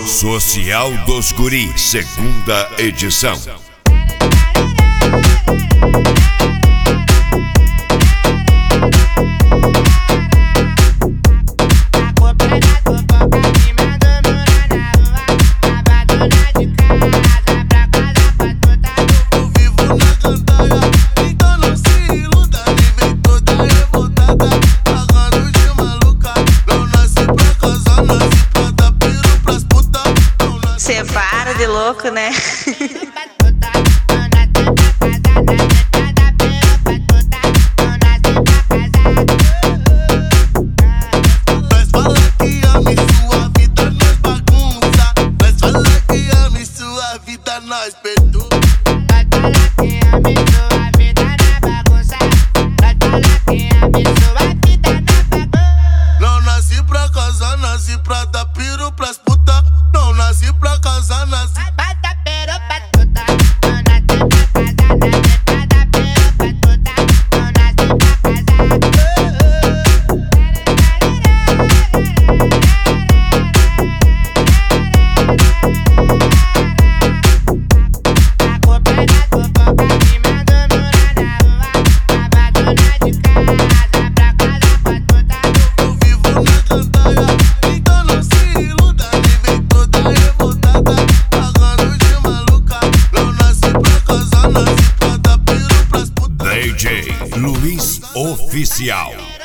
Social dos Guri, segunda edição. Cê para de louco, né? Mas fala que ama e sua vida nós bagunça. Mas fala que ama e sua vida nós perturba. Vai falar que ama e sua vida na bagunça. Vai falar que ama e sua vida na bagunça. Não nasci pra casar, nasci pra dar piro pras puta. Não nasci pra casar, nasci Vai dar pero pra tuta. Não nasce pra casar, nasce pra dar pero pra tuta. Não nasce pra casar. A culpa é da fofoca que mandou morar na rua. Abandona de casa pra casar pra tuta. eu vivo na gandaia. Então não se iluda, nem vem toda revoltada. Pagando de maluca. Não nasci pra casar, nasci pra dar piro pras puta. DJ Luiz Oficial.